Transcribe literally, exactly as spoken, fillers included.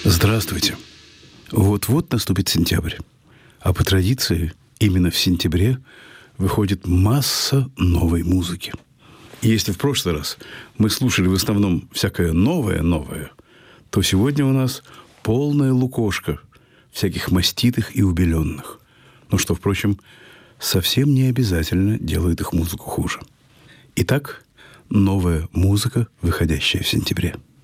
Здравствуйте. Вот-вот наступит сентябрь. А по традиции именно в сентябре выходит масса новой музыки. И если в прошлый раз мы слушали в основном всякое новое-новое, то сегодня у нас полная лукошка всяких маститых и убеленных. Но что, впрочем, совсем не обязательно делает их музыку хуже. Итак, новая музыка, выходящая в сентябре.